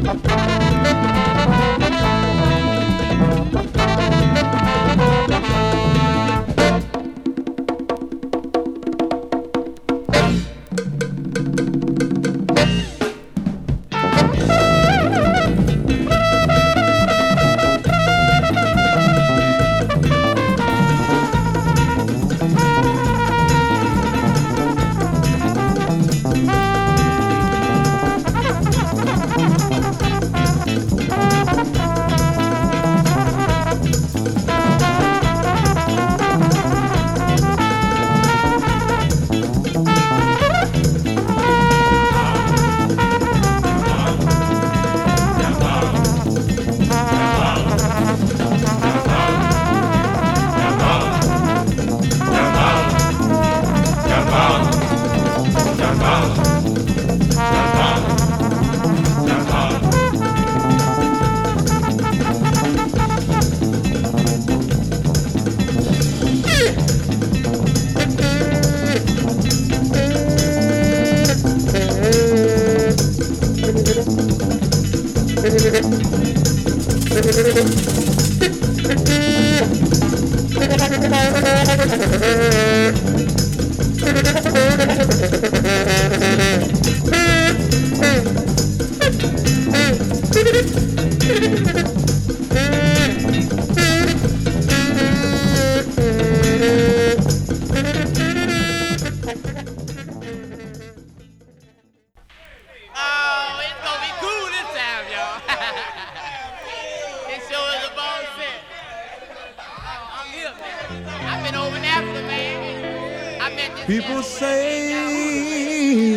People say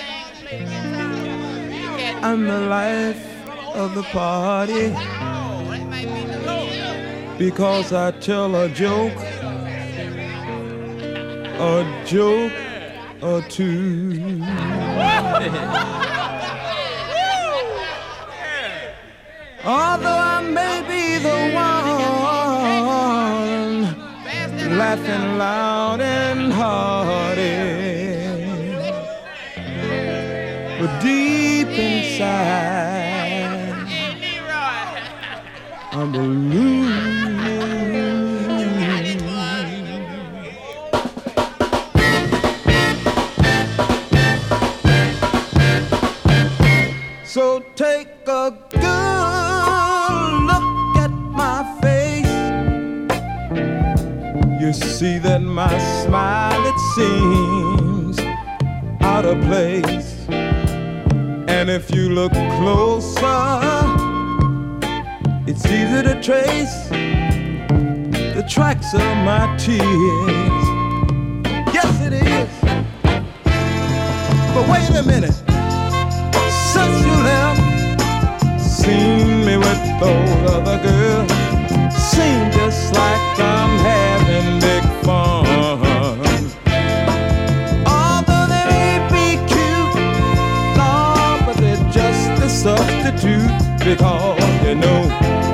I'm the life of the party because I tell a joke or two. Although I may be the one laughing loud and hearty, but deep inside I'm a loser. So take a good look at my face. You see that my smile, it seems out of place. And if you look closer, it's easy to trace the tracks of my tears. Yes, it is. But wait a minute. Since you left, seen me with those other girls, seem just like I'm having big fun. Although they may be cute, no, but they're just a substitute, because you know